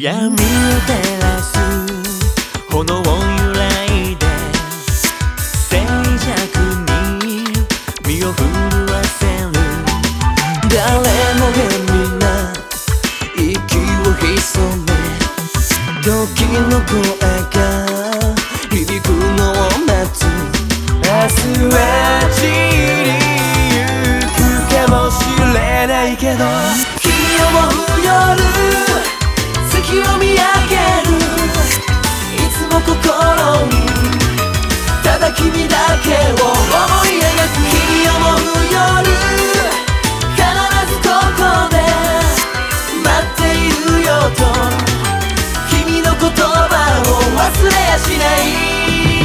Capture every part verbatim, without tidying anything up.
闇を照らす炎揺らいで静寂に身を震わせる。誰もが皆息を潜め時の声が響くのを待つ。明日は散りゆくかもしれないけど、君を思う夜月を見上げる。いつも心にただ君だけを思い描く。君を思う夜必ずここで待っているよと、君の言葉を忘れやしない。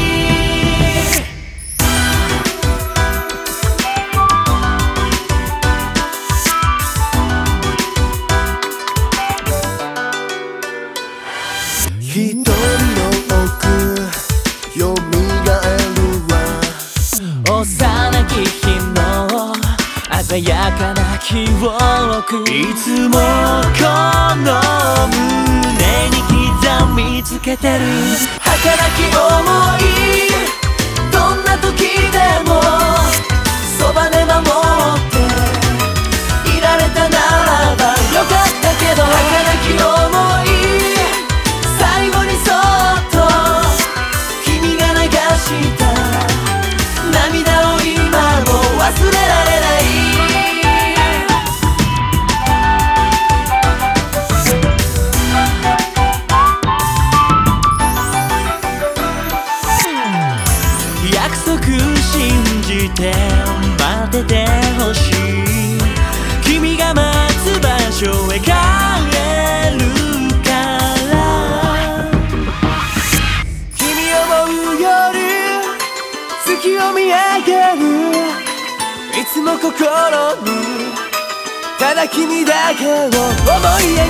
一人の奥よみがえるわ、幼き日の鮮やかな記憶。いつもこの胸に刻みつけてる。儚き想いどんな時でもそばで守っていられたならばよかったけど、儚き想い最後にそっと君が流した涙を今も忘れられない。約束信じて待っててほしい。君が待つ場所へ帰るから。君を思う夜月を見上げる。いつも心にただ君だけを思い描く。